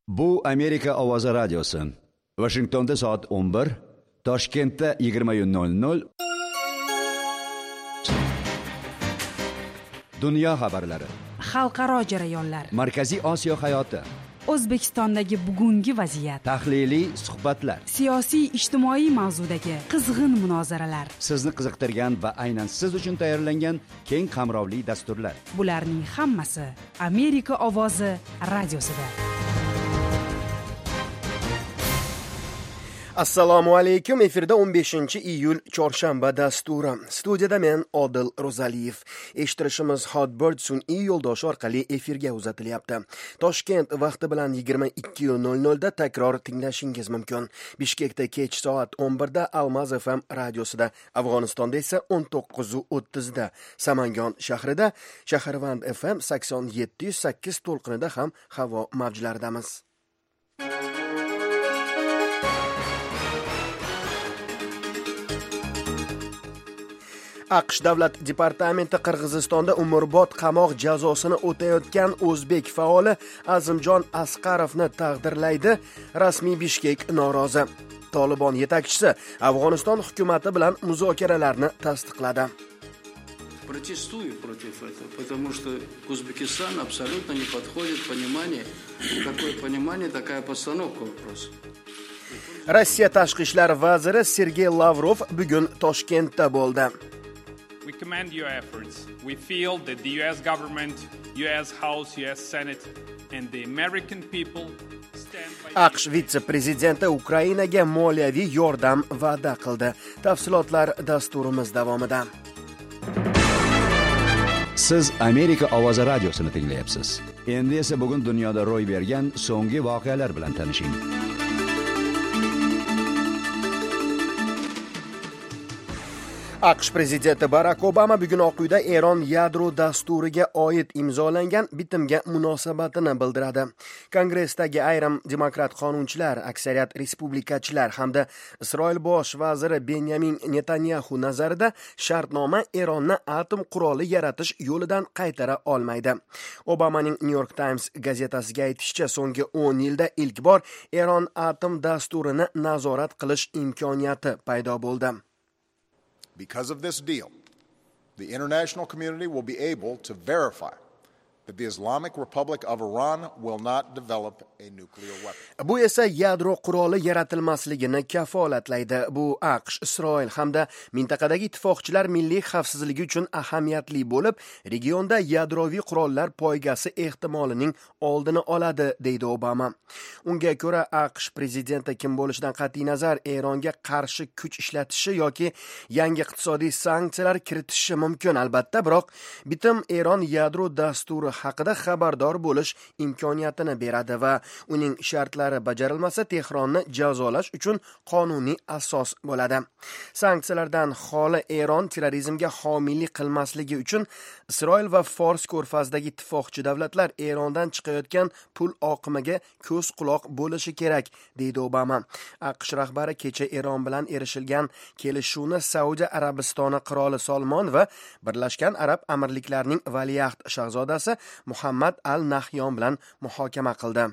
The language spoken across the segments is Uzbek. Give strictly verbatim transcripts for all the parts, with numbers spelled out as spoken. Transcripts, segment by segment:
Bu Amerika ovozi radiosi. Washingtonda soat o'n bir, Toshkentda yigirma nol nol. Dunyo xabarlari. Xalqaro jarayonlar. Markaziy Osiyo hayoti. O'zbekistondagi bugungi vaziyat. Tahliliy suhbatlar. Siyosiy ijtimoiy mavzudagi qizg'in munozaralar. Sizni qiziqtirgan va aynan siz uchun tayyorlangan keng qamrovli dasturlar. Bularning hammasi Amerika ovozi radiosida. Assalomu alaykum. Efirda o'n beshinchi iyul chorshanba dasturi. Studiyada men Odil Ro'zaliyev. Eshittirishimiz Hotbird sun'iy yo'ldoshi orqali efirga uzatilyapti. Toshkent vaqti bilan yigirma ikki nol nol da takror tinglashingiz mumkin. Bishkekda kech soat o'n birda Almaz F M radiosida, Afg'onistonda esa o'n to'qqiz o'ttiz da, Samangon shahrida Shaharvand F M sakson yetti sakkiz to'lqinida ham havo mavjlaridamiz. AQSh Davlat departamenti Qirg'izistonda umrbod qamoq jazosini o'tayotgan o'zbek faoli Azimjon Asqarovni taqdirlaydi. Rasmiy Bishkek norozi. Tolibon yetakchisi Afg'oniston hukumati bilan muzokaralarni tasdiqladi. Протестую против этого, потому что Узбекистан абсолютно не подходит понимание, какое понимание, такая постановка вопроса. Rossiya tashqi ishlar vaziri Sergey Lavrov bugun Toshkentda bo'ldi. We commend your efforts. We feel that the U S government, U S House, U S Senate and the American people stand by AQSh vitse-prezidenti Ukrainaga moliyaviy yordam va'da qildi. Tafsilotlar dasturimiz davomida. Siz Amerika ovozi radiosini tinglayapsiz. Endi esa bugun dunyoda ro'y bergan so'nggi voqealar bilan tanishing. AQSh prezidenti Barack Obama bugun Oq uyda Eron yadro dasturiga oid imzolangan bitimga munosabatini bildiradi. Kongressdagi ayrim demokrat qonunchilar, aksariyat respublikachilar hamda Isroil bosh vaziri Benyamin Netanyahu nazarida shartnoma Eronni atom quroli yaratish yo'lidan qaytara olmaydi. Obamaning New York Times gazetasiga aytishicha, so'nggi o'n yilda ilk bor Eron atom dasturini nazorat qilish imkoniyati paydo bo'ldi. Because of this deal, the international community will be able to verify that the Islamic Republic of Iran will not develop a nuclear weapon. Bu esa yadro quroli yaratilmasligini kafolatlaydi. Bu AQSh, Isroil hamda mintaqadagi ittifoqchilar milliy xavfsizligi uchun ahamiyatli bo'lib, regionda yadroviy qurollar poygasi ehtimolining oldini oladi, deydi Obama. Unga ko'ra AQSh prezidenti kim bo'lishidan qat'iy nazar Eronga qarshi kuch ishlatishi yoki yangi iqtisodiy sanksiyalar kiritishi mumkin, albatta, biroq bitim Eron yadro dasturi haqida xabardor bo'lish imkoniyatini beradi va uning shartlari bajarilmasa Tehronni jazolash uchun qonuniy asos bo'ladi. Sanksiyalardan xoli Eron terrorizmga homiylik qilmasligi uchun Isroil va Fors ko'rfazidagi ittifoqchi davlatlar Erondan chiqayotgan pul oqimiga ko'z quloq bo'lishi kerak, deydi Obama. AQSh rahbari kecha Eron bilan erishilgan kelishuvni Saudiya Arabistoni qiroli Salmon va Birlashgan Arab Amirliklarining valiahd shahzodasi Muhammad al-Nahyon bilan muhokama qildi.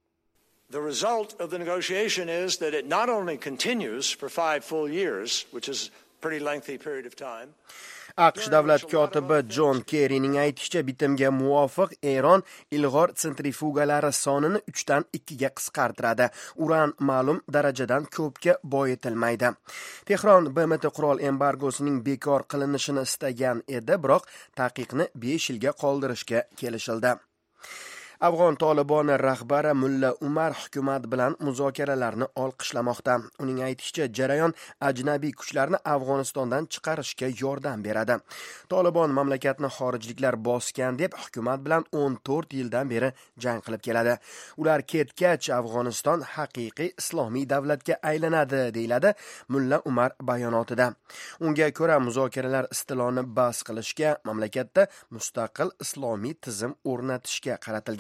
The result of the negotiation is that it not only continues for five full years, which is a pretty lengthy period of time. AQSh davlat kotibi John Kerryning aytishicha, bitimga muvofiq Eron ilg'or sentrifugalari sonini uchdan ikkiga qisqartiradi. Uran ma'lum darajadan ko'pga boyitilmaydi. Tehron B M T qurol embargosining bekor qilinishini istagan edi, biroq taqiqni besh yilga qoldirishga kelishildi. Afg'on Toliboni rahbari Mulla Umar hukumat bilan muzokaralarni olqishlamoqda. Uning aytishicha, jarayon ajnabiy kuchlarni Afg'onistondan chiqarishga yordam beradi. Tolibon mamlakatni xorijliklar bosgan deb hukumat bilan o'n to'rt yildan beri jang qilib keladi. Ular ketgach Afg'oniston haqiqiy islomiy davlatga aylanadi, deyiladi Mulla Umar bayonotida. Unga ko'ra muzokaralar istiloni bas qilishga, mamlakatda mustaqil islomiy tizim o'rnatishga qaratilgan.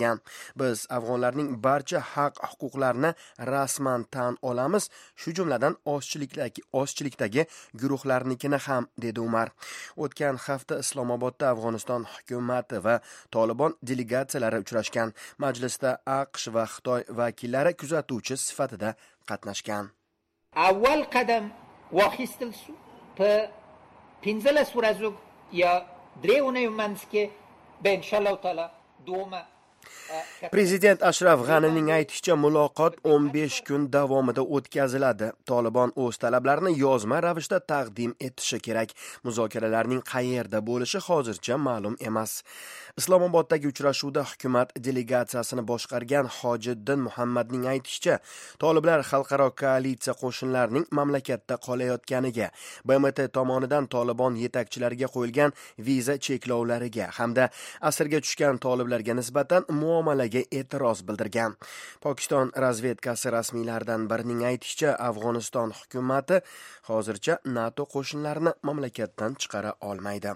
bildirgan. Biz afg'onlarning barcha haq-huquqlarini rasman tan olamiz, shu jumladan ozchilikdagi ozchilikdagi guruhlarnikini ham, dedi Umar. O'tgan hafta Islomobodda Afg'oniston hukumati va Tolibon delegatsiyalari uchrashgan. Majlisda AQSh va Xitoy vakillari kuzatuvchi sifatida qatnashgan. Avval qadam واخیستل شو په پنځلس ورځو یا درې اونیو منځ کې به ان شاء الله تعالی دومه Prezident Ashraf G'anining aytishicha, muloqot o'n besh kun davomida o'tkaziladi. Tolibon o'z talablarini yozma ravishda taqdim etishi kerak. Muzokaralarning qayerda bo'lishi hozircha ma'lum emas. Islomoboddagi uchrashuvda hukumat delegatsiyasini boshqargan Hojiddin Muhammadning aytishicha, toliblar xalqaro koalitsiya qo'shinlarining mamlakatda qolayotganiga, B M T tomonidan Tolibon yetakchilariga qo'yilgan viza cheklovlariga hamda asirga tushgan toliblarga nisbatan muomalaga e'tiroz bildirgan. Pokiston razvedkasi rasmiylaridan birining aytishicha, Afg'oniston hukumati hozircha NATO qo'shinlarini mamlakatdan chiqara olmaydi.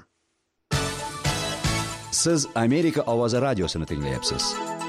Siz Amerika ovozi radiosini tinglayapsiz.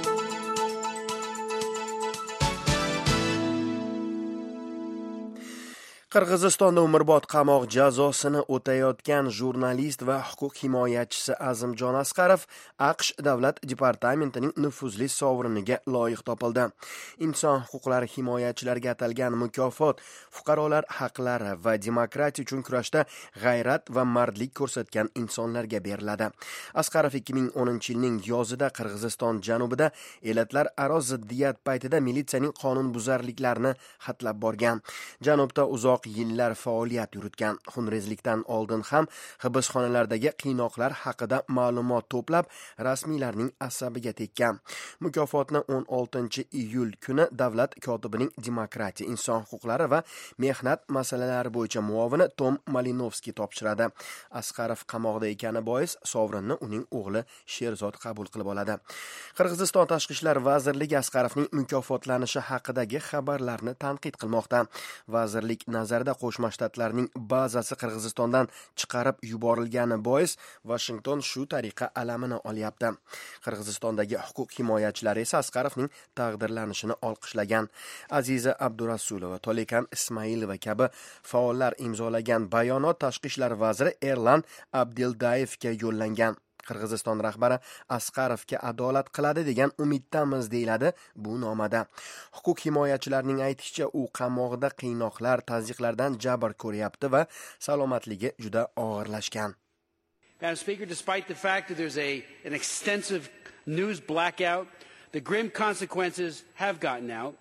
Qirg'izistonda umrbod qamoq jazosini o'tayotgan jurnalist va huquq himoyachisi Azimjon Asqarov AQSh davlat departamentining nufuzli sovriniga loyiq topildi. Inson huquqlari himoyachilariga atalgan mukofot fuqarolar haqlari va demokratiya uchun kurashda g'ayrat va mardlik ko'rsatgan insonlarga beriladi. Asqarov ikki ming o'ninchi yilning yozida Qirg'iziston janubida elatlar aro ziddiyat paytida militsiyaning qonunbuzarliklarini xatlab borgan. Janubda uzoq yillar faoliyat yuritgan. Xunrezlikdan oldin ham hibsxonalardagi qiynoqlar haqida ma'lumot to'plab rasmiylarning asabiga tekkan. Mukofotni o'n oltinchi iyul kuni davlat kotibining demokratiya, inson huquqlari va mehnat masalalari bo'yicha muovini Tom Malinovskiy topshiradi. Asqarov qamoqda ekani bois sovrinni uning o'g'li Sherzod qabul qilib oladi. Qirg'iziston Tashqi ishlar vazirligi Asqarovning mukofotlanishi haqidagi xabarlarni tanqid qilmoqda. Vazirlik nazarida Qo'shma Shtatlarning bazasi Qirg'izistondan chiqarib yuborilgani bois Washington shu tariqa alamini olyapti. Qirg'izistondagi huquq himoyachilari esa Asqarovning taqdirlanishini olqishlagan. Aziza Abdurasulova, Tolekan Ismailova kabi faollar imzolagan bayonot Tashqi ishlar vaziri Erlan Abdildayevga yo'llangan. Qirg'iziston rahbari Asqarovga adolat qiladi degan umiddamiz, deyiladi bu nomada. Huquq himoyachilarining aytishicha, u qamoqda qiynoqlar, tazyiqlardan jabr ko'ryapti va salomatligi juda og'irlashgan. Madam Speaker, despite the fact that there's a an extensive news blackout, the grim consequences have gotten out.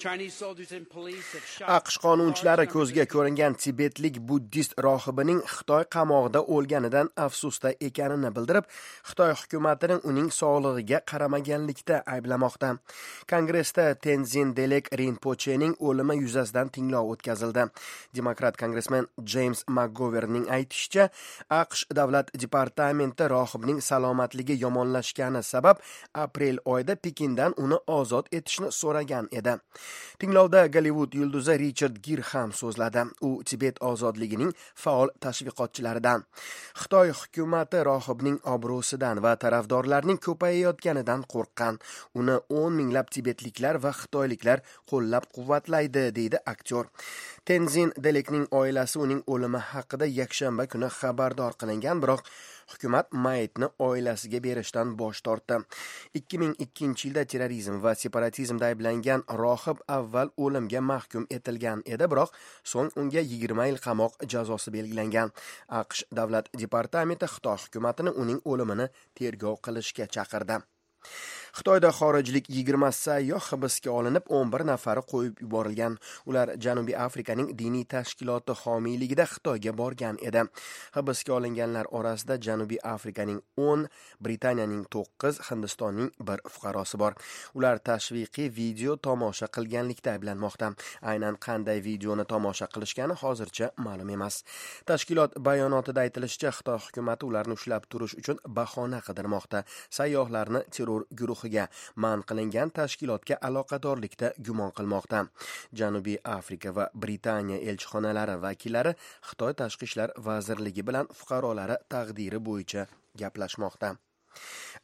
AQSh qonunchilari ko'zga ko'ringan tibetlik buddist rohibining Xitoy qamoqda o'lganidan afsusda ekanini bildirib, Xitoy hukumatining uning sog'lig'iga qaramaganlikda ayblamoqda. Kongressda Tenzin Delek Rinpochening o'limi yuzasidan tinglov o'tkazildi. Demokrat kongressmen James McGovernning aytishicha, AQSh davlat departamenti rohibning salomatligi yomonlashgani sabab aprel oyida Pekindan uni ozod etishni so'ragan edi. Tinglovda Gollivud yulduzi Richard Gir ham so'zladi. U Tibet ozodligining faol tashviqotchilaridan. Xitoy hukumati rohibning obro'sidan va tarafdorlarning ko'payayotganidan qo'rqqan. Uni o'n minglab tibetliklar va xitoyliklar qo'llab-quvvatlaydi, deydi aktyor. Tenzin Delekning oilasi uning o'limi haqida yakshanba kuni xabardor qilingan, biroq hukumat mayitni oilasiga berishdan bosh tortdi. ikki ming ikkinchi yilda terrorizm va separatizmda ayblangan rohib avval o'limga mahkum etilgan edi, biroq so'ng unga yigirma yil qamoq jazosi belgilangan. AQSh davlat departamenti Xitoy hukumatini uning o'limini tergov qilishga chaqirdi. Xitoyda xorijlik yigirma sayyoh hibsga olinib, o'n bir nafari qo'yib yuborilgan. Ular Janubiy Afrikaning diniy tashkiloti homiyligida Xitoyga borgan edi. Hibsga olinganlar orasida Janubiy Afrikaning o'n, Britaniyaning to'qqiz, Hindistonning bir fuqarosi bor. Ular tashviqiy video tomosha qilganlikda ayblanmoqda. Aynan qanday videoni tomosha qilishgani hozircha ma'lum emas. Tashkilot bayonotida aytilishicha, Xitoy hukumati ularni ushlab turish uchun bahona qidirmoqda. Sayyohlarni terror guruhi man qilingan tashkilotga aloqadorlikda gumon qilmoqda. Janubiy Afrika va Britaniya elchixonalari vakillari Xitoy Tashqi ishlar vazirligi bilan fuqarolari taqdiri bo'yicha gaplashmoqda.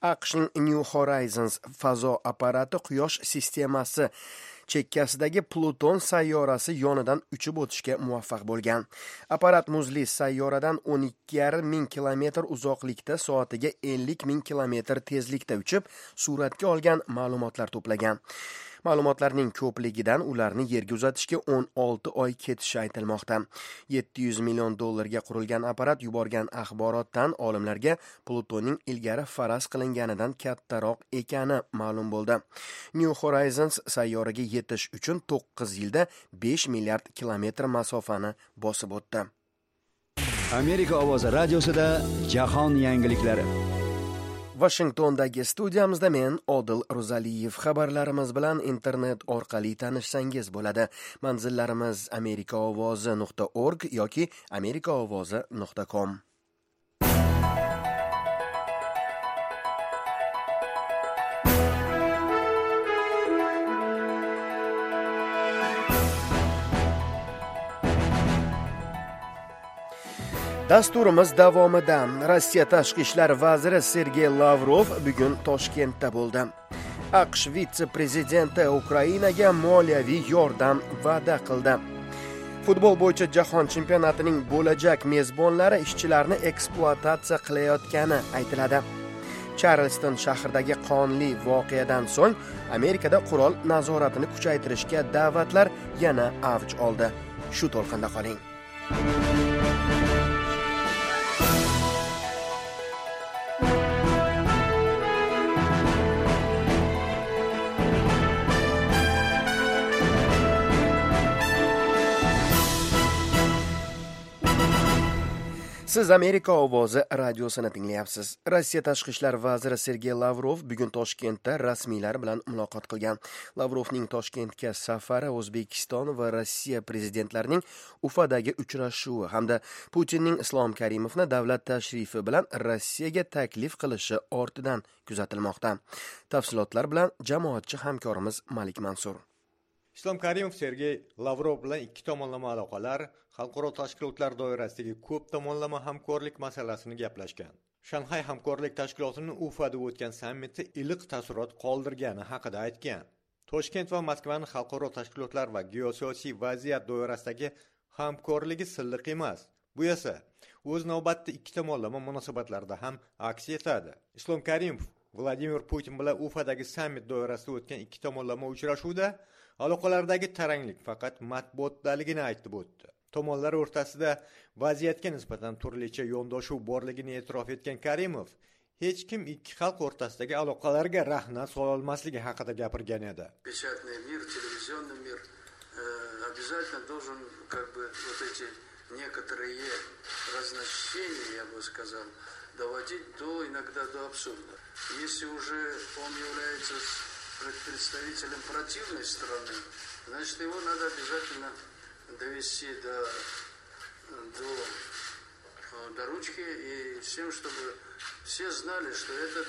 aqshning New Horizons fazo apparati Quyosh sistemasi chekkasidagi Pluton sayyorasi yonidan uchib o'tishga muvaffaq bo'lgan. Apparat muzli sayyoradan o'n ikki yarim ming kilometr uzoqlikda soatiga ellik ming kilometr tezlikda uchib, suratga olgan ma'lumotlar to'plagan. Ma'lumotlarning ko'pligidan ularni yerga uzatishga o'n olti oy ketishi aytilmoqda. yetti yuz million dollarga qurilgan apparat yuborgan axborotdan olimlarga Plutonning ilgari faraz qilinganidan kattaroq ekani ma'lum bo'ldi. New Horizons sayyoraga yetish uchun to'qqiz yilda besh milliard kilometr masofani bosib o'tdi. Amerika ovozi radiosida jahon yangiliklari. Washingtondagi studiyamizda men Odil Ro'zaliyev. Xabarlarimiz bilan internet orqali tanishsangiz bo'ladi. Manzillarimiz amerika ovozi nuqta org yoki amerika ovozi nuqta com. Dasturimiz davomida Rossiya tashqi ishlar vaziri Sergey Lavrov bugun Toshkentda bo'ldi. AQSh vitse-prezidenti Ukrainaga moliyaviy yordam va'da qildi. Futbol bo'yicha jahon chempionatining bo'lajak mezbonlari ishchilarni ekspluatatsiya qilayotgani aytiladi. Charleston shahridagi qonli voqeadan so'ng Amerikada qurol nazoratini kuchaytirishga da'vatlar yana avj oldi. Shu to'lqinda qoling. Siz Amerika ovozi radiosini tinglayapsiz. Rossiya tashqi ishlar vaziri Sergey Lavrov bugun Toshkentda rasmiylar bilan muloqot qilgan. Lavrovning Toshkentga safari O'zbekiston va Rossiya prezidentlarining Ufadagi uchrashuvi hamda Putinning Islom Karimovni davlat tashrifi bilan Rossiyaga taklif qilishi ortidan kuzatilmoqda. Tafsilotlar bilan jamoatchi hamkorimiz Malik Mansur. Islom Karimov Sergey Lavrov bilan ikki tomonlama aloqalar, xalqaro tashkilotlar doirasidagi ko'p tomonlama hamkorlik masalasini gaplashgan. Shanxay hamkorlik tashkilotining Ufada o'tgan sammitda iliq taassurot qoldirgani haqida aytgan. Toshkent va Moskvaning xalqaro tashkilotlar va geosiyosiy vaziyat doirasidagi hamkorligi silliq emas. Bu esa o'z navbatida ikki tomonlama munosabatlarda ham aks etadi. Islom Karimov Vladimir Putin bilan Ufadagi sammit doirasida o'tgan ikki tomonlama uchrashuvda aloqalardagi taranglik faqat matbuotdaligini aytib o'tdi. Tomonlar o'rtasida vaziyatga nisbatan turlicha yondashuv borligini e'tirof etgan Karimov, hech kim ikki xalq o'rtasidagi aloqalarga rahna sola olmasligi haqida gapirgan edi. Печатный мир, телевизионный мир обязательно должен, как бы, вот эти некоторые разночтения, я бы сказал, доводить до иногда до абсурда. Если уже он является представителем противной стороны, значит, его надо обязательно довести до, до, до ручки и всем, чтобы все знали, что этот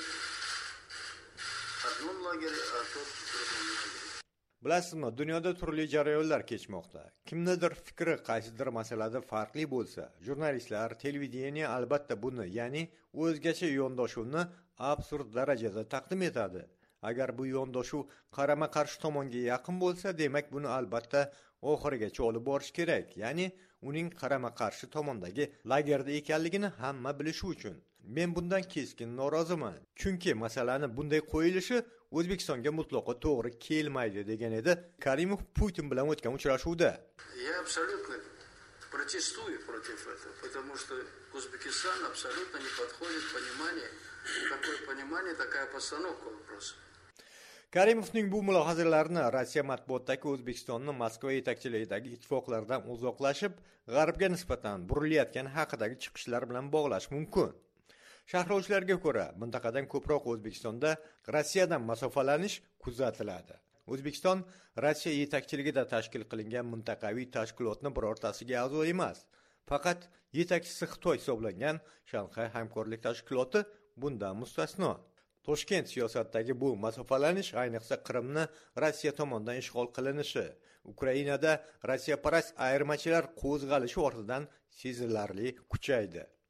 в одном лагере, а тот в другом лагере. Bilasizmi, dunyoda turli jarayonlar kechmoqda. Kimnidir fikri qaysidir masalada farqli bo'lsa, jurnalistlar, televideniya albatta buni, ya'ni o'zgacha yondashuvni absurd darajada taqdim etadi. Agar bu yondashuv qarama-qarshi tomonga yaqin bo'lsa, demak buni albatta oxirigacha olib borish kerak. Ya'ni uning qarama-qarshi tomondagi lagerda ekanligini hamma bilishi uchun. Men bundan keskin noroziman. Chunki masalani bunday qo'yilishi O'zbekistonga mutlaqo to'g'ri kelmaydi degan edi Karimov Putin bilan o'tgan uchrashuvda. Я абсолютно протестую против этого, потому что Узбекистан абсолютно не подходит понимание, такое понимание, такая постановка вопроса. Karimovning bu mulohazalarini Rossiya matbuotidagi O'zbekistonni Moskva yetakchiligidagi ittifoqlardan uzoqlashib, g'arbga nisbatan burilayotgani haqidagi chiqishlar bilan bog'lash mumkin. Sharhlovchilarga ko'ra, mintaqadan ko'proq O'zbekistonda Rossiyadan masofalanish kuzatiladi. O'zbekiston Rossiya yetakchiligida tashkil qilingan mintaqaviy tashkilotning birortasiga a'zo emas. Faqat yetakchisi Xitoy hisoblangan Shanxay hamkorlik tashkiloti bundan mustasno. Toshkent siyosatidagi bu masofalanish ayniqsa Qrimni Rossiya tomonidan ishg'ol qilinishi, Ukrainada Rossiyaparast ayirmachilar qo'zg'alishi ortidan sezilarli kuchaydi.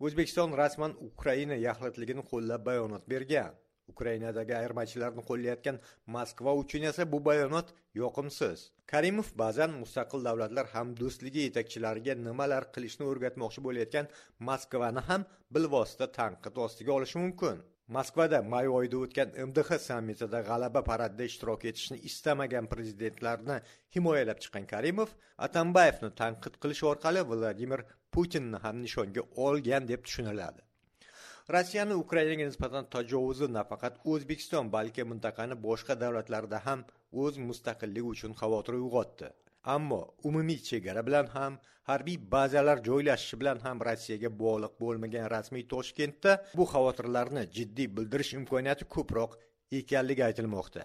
O'zbekiston rasman Ukraina yaxlitligini qo'llab bayonot bergan. Ukrainadagi ayirmachilarni qo'llayotgan Moskva uchun esa bu bayonot yoqimsiz. Karimov ba'zan mustaqil davlatlar hamdo'stligi yetakchilariga nimalar qilishni o'rgatmoqchi bo'layotgan Moskvani ham bilvosita tanqid ostiga olishi mumkin. Moskvada may oyida o'tgan M D X sammitida g'alaba paradida ishtirok etishni istamagan prezidentlarni himoyalab chiqqan Karimov Atambayevni tanqid qilish orqali Vladimir Putinni ham nishonga olgan deb tushuniladi. Rossiyani Ukrainaga nisbatan tajovuzi nafaqat O'zbekiston, balki mintaqani boshqa davlatlarda ham o'z mustaqilligi uchun xavotir uyg'otdi. Ammo umumiy chegara bilan ham, harbiy bazalar joylashishi bilan ham Rossiyaga bog'liq bo'lmagan rasmiy Toshkentda bu xavotirlarni jiddiy bildirish imkoniyati ko'proq ekanligi aytilmoqda.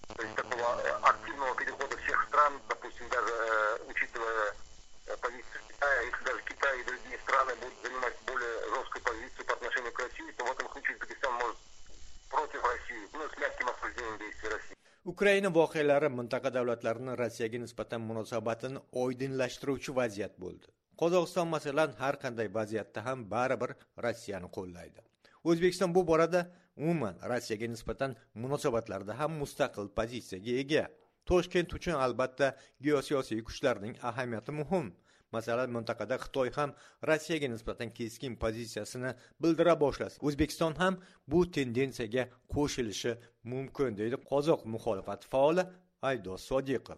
Ukraina voqealari mintaqa davlatlarini Rossiyaga nisbatan munosabatini oydinlashtiruvchi vaziyat bo'ldi. Qozog'iston masalan har qanday vaziyatda ham baribir Rossiyani qo'llaydi. O'zbekiston bu borada umuman Rossiyaga nisbatan munosabatlarda ham mustaqil pozitsiyaga ega. Toshkent uchun albatta geosiyosiy kuchlarning ahamiyati muhim. Masalan, mintaqada Xitoy ham Rossiyaga nisbatan keskin pozitsiyasini bildira boshlasa, O'zbekiston ham bu tendensiyaga qo'shilishi mumkin, deydi qozoq muxolifat faoli Aydos Sodiqov.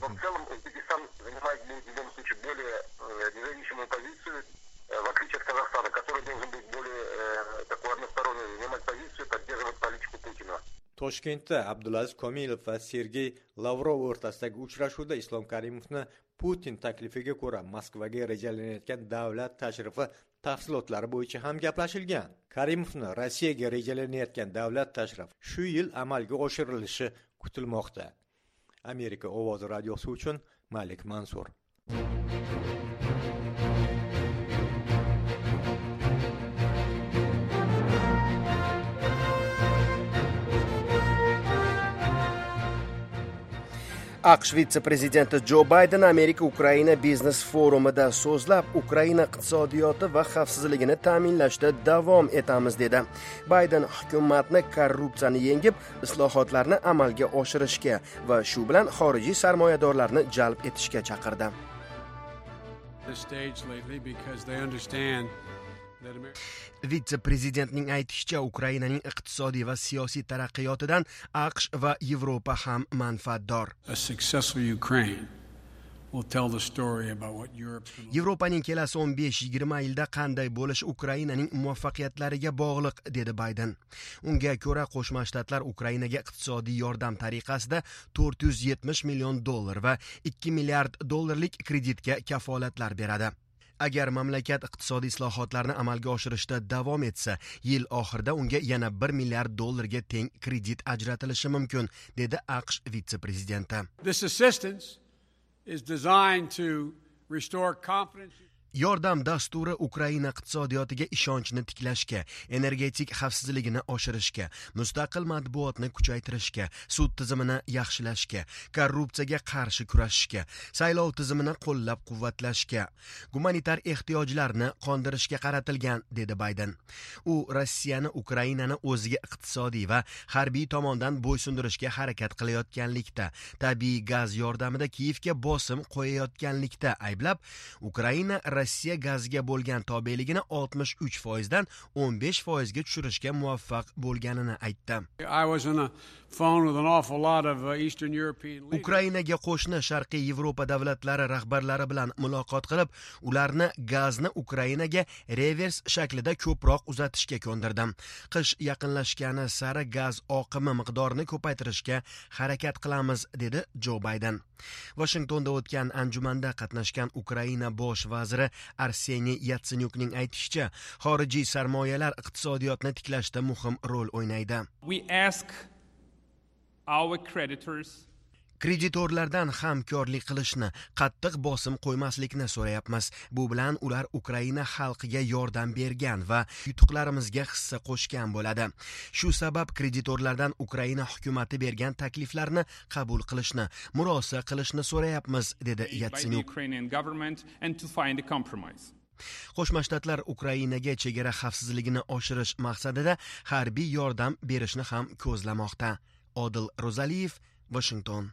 Toshkentda Abdulaziz Komilov va Sergey Lavrov o'rtasidagi uchrashuvda Islom Karimovni Putin taklifiga ko'ra Moskvaga rejalanayotgan davlat tashrifi tafsilotlari bo'yicha ham gaplashilgan. Karimovni Rossiyaga rejalanayotgan davlat tashrifi shu yil amalga oshirilishi kutilmoqda. Amerika ovozi radiosi uchun Malik Mansur. AQSh vitse-prezidenti Jo Bayden Amerika Ukraina biznes forumida so'zlab, Ukraina iqtisodiyoti va xavfsizligini ta'minlashda davom etamiz dedi. Bayden hukumatni korrupsiyani yengib, islohotlarni amalga oshirishga va shu bilan xorijiy sarmoyadorlarni jalb etishga chaqirdi. Vitse-prezidentning aytishicha, Ukrainaning iqtisodiy va siyosiy taraqqiyotidan AQSh va Yevropa ham manfaatdor. Yevropaning kelasi o'n besh yigirma yilda qanday bo'lishi Ukrainaning muvaffaqiyatlariga bog'liq, dedi Bayden. Unga ko'ra, Qo'shma Shtatlar Ukrainaga iqtisodiy yordam tariqasida to'rt yuz yetmish million dollar va ikki milliard dollarlik kreditga kafolatlar beradi. Agar mamlakat iqtisodiy islohotlarni amalga oshirishda davom etsa, yil oxirida unga yana bir milliard dollarga teng kredit ajratilishi mumkin, dedi AQSh vitse-prezidenti. This assistance is designed to restore confidence. Yordam dasturi Ukraina iqtisodiyotiga ishonchni tiklashga, energetik xavfsizligini oshirishga, mustaqil matbuotni kuchaytirishga, sud tizimini yaxshilashga, korrupsiyaga qarshi kurashishga, saylov tizimini qo'llab-quvvatlashga, gumanitar ehtiyojlarni qondirishga qaratilgan, dedi Bayden. U Rossiyani Ukrainani o'ziga iqtisodiy va harbiy tomondan bo'ysundirishga harakat qilayotganlikda, tabiiy gaz yordamida Kiyevga bosim qo'yayotganlikda ayblab, Ukraina Rossiya gaziga bo'lgan tobeligini oltmish uch foizdan o'n besh foizga tushirishga muvaffaq bo'lganini aytdi. Ukrainaga qo'shni Sharqiy Yevropa davlatlari rahbarlari bilan muloqot qilib, ularni gazni Ukrainaga revers shaklida ko'proq uzatishga ko'ndirdim. Qish yaqinlashgani sari gaz oqimi miqdorini ko'paytirishga harakat qilamiz, dedi Jo Bayden. Washingtonda o'tgan anjumanda qatnashgan Ukraina bosh vaziri Arseniy Yatsenyukning aytishicha, xorijiy sarmoyalar iqtisodiyotni tiklashda muhim rol o'ynaydi. We ask our creditors Kreditorlardan hamkorlik qilishni, qattiq bosim qo'ymaslikni so'rayapmiz. Bu bilan ular Ukraina xalqiga yordam bergan va yutuqlarimizga hissa qo'shgan bo'ladi. Shu sabab kreditorlardan Ukraina hukumati bergan takliflarni qabul qilishni, murosa qilishni so'rayapmiz, dedi Yatsenyuk. Qo'shma Shtatlar Ukrainaga chegara xavfsizligini oshirish maqsadida harbiy yordam berishni ham ko'zlamoqda. Odil Ro'zaliyev, Washington.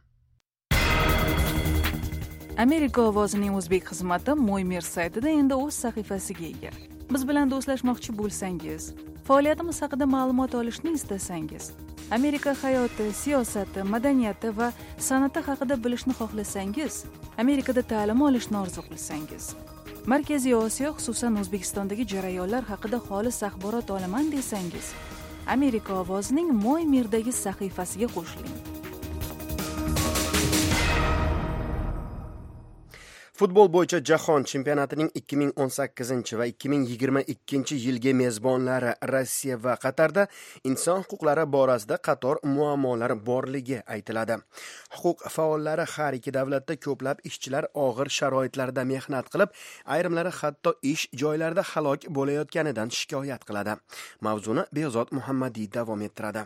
Amerika ovozining o'zbek xizmati Mo'ymer saytida endi o'z sahifasiga ega. Biz bilan do'stlashmoqchi bo'lsangiz, faoliyatimiz haqida ma'lumot olishni istasangiz, Amerika hayoti, siyosati, madaniyati va san'ati haqida bilishni xohlasangiz, Amerikada ta'lim olishni orzu qilsangiz, Markaziy Osiyo, xususan O'zbekistondagi jarayonlar haqida xolis axborot olaman desangiz, Amerika ovozining Mo'ymerdagi sahifasiga qo'shiling. Futbol bo'yicha jahon chempionatining ikki ming o'n sakkizinchi va ikki ming yigirma ikkinchi yilgi mezbonlari Rossiya va Qatarda inson huquqlari borasida qator muammolar borligi aytiladi. Huquq faollari har ikki davlatda ko'plab ishchilar og'ir sharoitlarda mehnat qilib, ayrimlari hatto ish joylarida halok bo'layotganidan shikoyat qiladi. Mavzuni Behzod Muhammadiy davom ettiradi.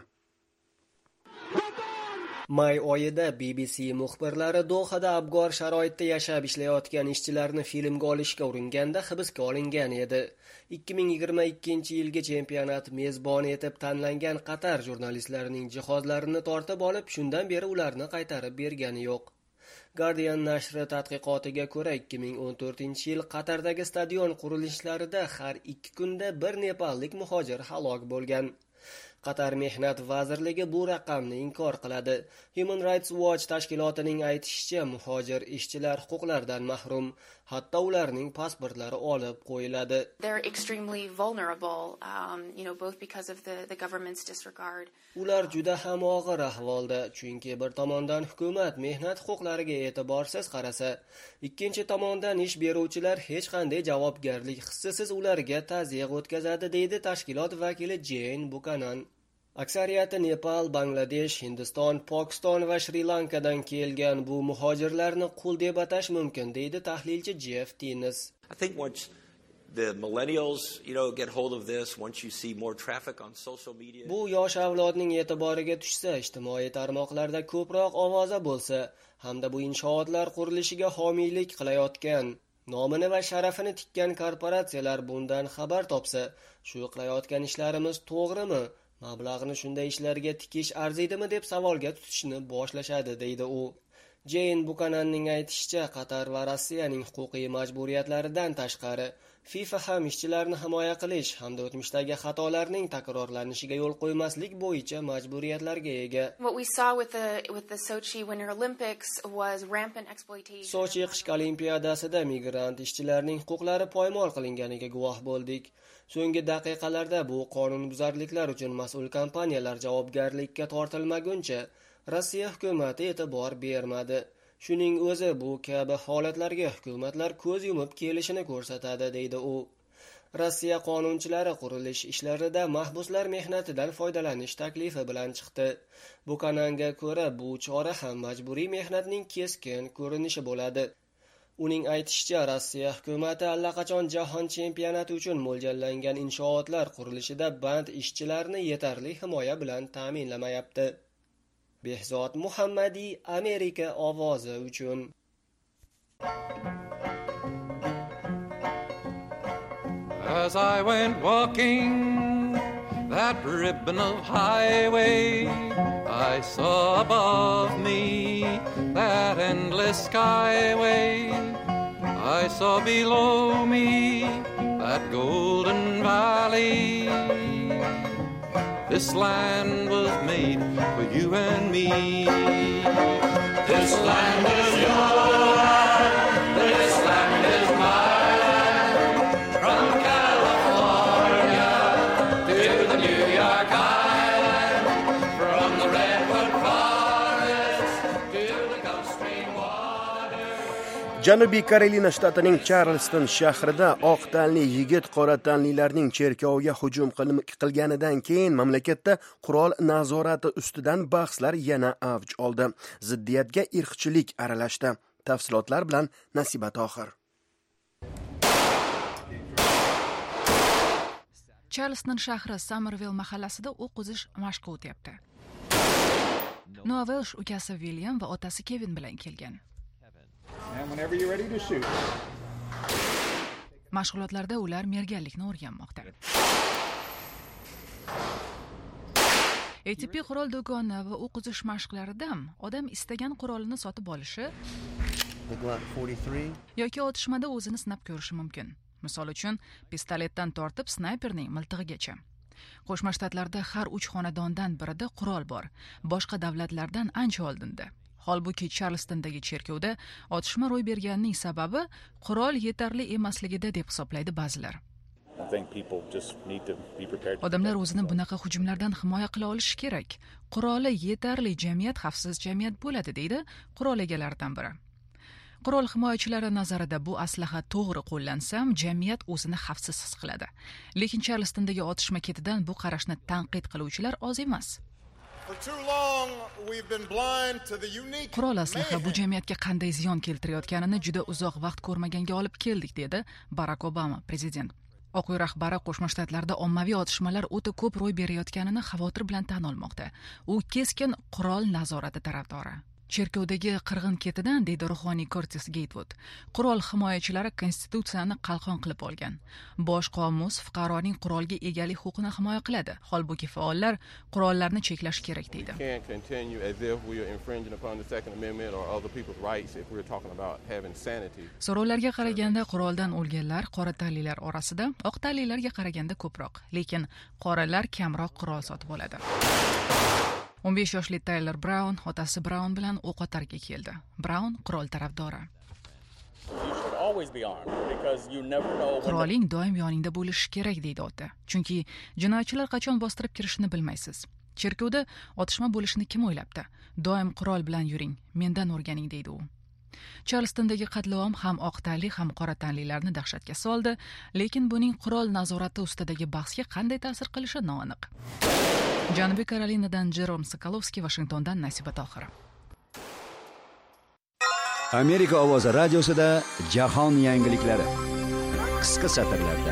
May oyida B B C muxbirlari Dohada abgor sharoitda yashab ishlayotgan ishchilarni filmga olishga uringanda hibsga olingan edi. ikki ming yigirma ikkinchi yilgi chempionat mezboni etib tanlangan Qatar jurnalistlarining jihozlarini tortib olib, shundan beri ularni qaytarib bergani yo'q. Guardian nashri tadqiqotiga ko'ra, ikki ming o'n to'rtinchi yil Qatardagi stadion qurilishlarida har ikki kunda bir nepallik muhojir halok bo'lgan. Qatar mehnat vazirligi bu raqamni inkor qiladi. Human Rights Watch tashkilotining aytishicha, muhojir ishchilar huquqlaridan mahrum, hatto ularning pasportlari olib qo'yiladi. They're extremely vulnerable, um, you know, both because of the the government's disregard. Ular juda ham og'ir ahvolda, chunki bir tomondan hukumat mehnat huquqlariga e'tiborsiz qarasa, ikkinchi tomondan ish beruvchilar hech qanday javobgarlik hissisiz ularga tazyiq o'tkazadi, deydi tashkilot vakili Jane Buchanan. Aksariyati Nepal, Bangladesh, Hindiston, Pokiston va Shri-Lankadan kelgan bu muhojirlarni qul deb atash mumkin, deydi tahlilchi Jeff Tines. I think once the millennials, you know, get hold of this, once you see more traffic on social media. Bu yosh avlodning e'tiboriga tushsa, ijtimoiy tarmoqlarda ko'proq ovoza bo'lsa, hamda bu inshootlar qurilishiga homiylik qilayotgan, nomini va sharafini tikkan korporatsiyalar bundan xabar topsa, shu qilayotgan ishlarimiz to'g'rimi? Mablag'ni shunday ishlarga tikish arziydimi deb savolga tutishni boshlashadi, deydi u. Jane Buchananning aytishicha, Qatar va Rossiyaning huquqiy majburiyatlaridan tashqari, FIFA ham ishchilarni himoya qilish hamda o'tmishdagi xatolarning takrorlanishiga yo'l qo'ymaslik bo'yicha majburiyatlarga ega. What we saw with the with the Sochi Winter Olympics was rampant exploitation. Sochi qishki olimpiadasida migrant ishchilarning huquqlari poymol qilinganiga guvoh bo'ldik. So'nggi daqiqalarda bu qonunbuzarliklar uchun mas'ul kompaniyalar javobgarlikka tortilmaguncha Rossiya hukumati e'tibor bermadi. Shuning o'zi bu kabi holatlarga hukumatlar ko'z yumib kelishini ko'rsatadi, deydi u. Rossiya qonunchilari qurilish ishlarida mahbuslar mehnatidan foydalanish taklifi bilan chiqdi. Buchananga ko'ra, bu chora ham majburiy mehnatning keskin ko'rinishi bo'ladi. Uning aytishicha, Rossiya hukumati allaqachon jahon chempionati uchun mo'ljallangan inshootlar qurilishida band ishchilarni yetarli himoya bilan ta'minlamayapti. Behzod Muhammadiy, Amerika ovozi uchun. As I went walking that ribbon of highway, I saw above me that endless skyway. I saw below me that golden valley. This land was made for you and me. This land is yours, this land is mine. From California to the New York Island, from the redwood forest to the Gulf Stream water. Janubiy Karolina shtatining Charleston shahrida oq tanli yigit qora tanlilarning cherkoviga hujum qilganidan keyin mamlakatda qurol nazorati ustidan bahslar yana avj oldi. Ziddiyatga irqchilik aralashdi. Tafsilotlar bilan Nasiba Tohir. Charleston shahri Somerville mahallasida o'q uzish mashqi o'tyapti. Noah Welsh ukasi William va otasi Kevin bilan kelgan. And whenever you're ready to shoot. Mashg'ulotlarda ular merganlikni o'rganmoqda. A T P qurol do'koni va o'q uzish mashqlarida odam istagan qurolini sotib olishi yoki otishmada o'zini sinab ko'rishi mumkin. Misol uchun, pistoletdan tortib snayperning miltig'igacha. Qo'shma Shtatlarda har uch xonadondan birida qurol bor, boshqa davlatlardan ancha oldinda. Holbuki Charlestondagi cherkovda otishma ro'y berganining sababi qurol yetarli emasligida deb hisoblaydi ba'zilar. Odamlar o'zini bunaqa hujumlardan himoya qila olishi kerak. Quroli yetarli jamiyat xavfsiz jamiyat bo'ladi, deydi qurol egalaridan biri. Qurol himoyachilari nazarida bu aslaha to'g'ri qo'llansa, jamiyat o'zini xavfsiz his qiladi. Lekin Charlestondagi otishma ketidan bu qarashni tanqid qiluvchilar oz emas. Qurol aslaha bu jamiyatga qanday ziyon keltirayotganini juda uzoq vaqt ko'rmaganga olib keldik, dedi Barack Obama, prezident. Oq uy rahbari Qo'shma Shtatlarda ommaviy otishmalar o'ta ko'p ro'y berayotganini xavotir bilan tan olmoqda. U keskin qurol nazorati tarafdori. Cherkovdagi qirg'in ketidan, deydi ruhoniy Curtis Gatewood, qurol himoyachilari konstitutsiyani qalqon qilib olgan. Bosh qomus fuqaroning qurolga egalik huquqini himoya qiladi, holbuki faollar qurollarni cheklash kerak, deydi. So'rovlarga qaraganda quroldan o'lganlar qora tanlilar orasida, oq tanlilarga qaraganda ko'proq, lekin qoralar kamroq qurol sotib oladi. o'n besh yoshli Tyler Brown otasi Brown bilan o'qotarga keldi. Brown qurol tarafdori. Quroling doim yoningda bo'lishi kerak, deydi ota. Chunki jinoyatchilar qachon bostirib kirishini bilmaysiz. Cherkovda otishma bo'lishini kim o'ylabdi? Doim qurol bilan yuring, mendan o'rganing, deydi u. Charlestondagi qatl-om ham oq tanli, ham qora tanlilarni dahshatga soldi, lekin buning qurol nazorati ustidagi bahsga qanday ta'sir qilishi noaniq. Janubiy Karolinadan Jerom Sokolovskiy, Washingtondan Nasiba Tohir. Amerika ovozi radiosida jahon yangiliklari. Qisqa satrlarda.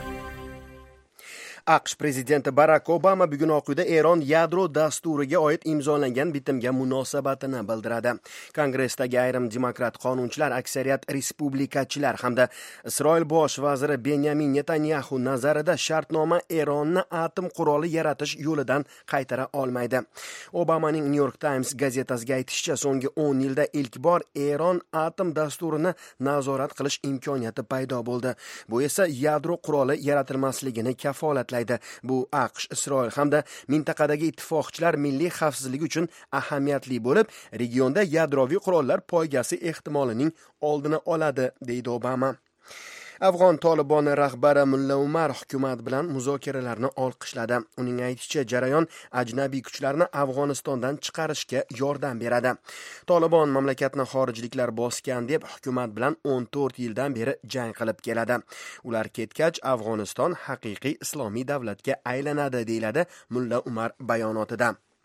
AQSh prezidenti Barack Obama bugun Oq uyda Eron yadro dasturiga oid imzolangan bitimga munosabatini bildiradi. Kongressdagi ayrim demokrat qonunchilar, aksariyat respublikachilar hamda Isroil bosh vaziri Benyamin Netanyahu nazarida shartnoma Eronni atom quroli yaratish yo'lidan qaytara olmaydi. Obamaning New York Times gazetasiga aytishicha, so'nggi o'n yilda ilk bor Eron atom dasturini nazorat qilish imkoniyati paydo bo'ldi. Bu esa yadro quroli yaratilmasligini kafolatlaydi. Bu AQSh, Isroil hamda mintaqadagi ittifoqchilar milliy xavfsizligi uchun ahamiyatli bo'lib, regionda yadroviy qurollar poygasi ehtimolining oldini oladi, deydi Obama. Afg'on Tolibon rahbari Mulla Umar hukumat bilan muzokaralarni olqishladi. Uning aytishicha, jarayon ajnabiy kuchlarni Afg'onistondan chiqarishga yordam beradi. Tolibon mamlakatni xorijliklar bosgan deb hukumat bilan o'n to'rt yildan beri jang qilib keladi. Ular ketgach, Afg'oniston haqiqiy islomiy davlatga aylanadi, deyiladi Mulla Umar bayonotida.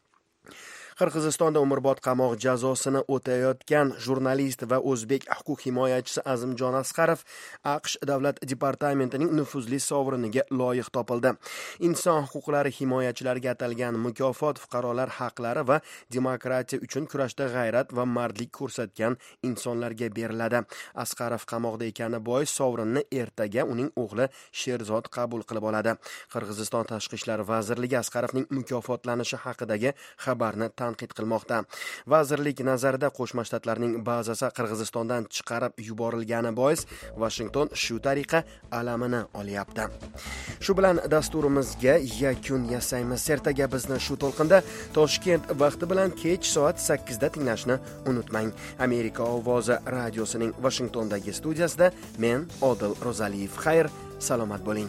Qirg'izistonda umrbod qamoq jazosini o'tayotgan jurnalist va o'zbek huquq himoyachisi Azimjon Asqarov AQSh davlat departamentining nufuzli sovriniga loyiq topildi. Inson huquqlari himoyachilariga atalgan mukofot fuqarolar haqlari va demokratiya uchun kurashda g'ayrat va mardlik ko'rsatgan insonlarga beriladi. Asqarov qamoqda ekani bois sovrinni ertaga uning o'g'li Sherzod qabul qilib oladi. Qirg'iziston Tashqi ishlar vazirligi Asqarovning mukofotlanishi haqidagi xabarni tanqid qilmoqda. Vazirlik nazarida Qo'shma Shtatlarning bazasi Qirg'izistondan chiqarib yuborilgani bois Washington shu tariqa alamini olyapti. Shu bilan dasturimizga yakun yasaymiz. Ertaga bizni shu to'lqinda Toshkent vaqti bilan kech soat sakkizda tinglashni unutmang. Amerika ovozi radiosining Washingtondagi studiyasida men Odil Rozaliyev. Xayr, salomat bo'ling.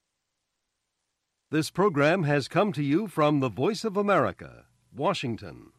This program has come to you from the Voice of America, Washington.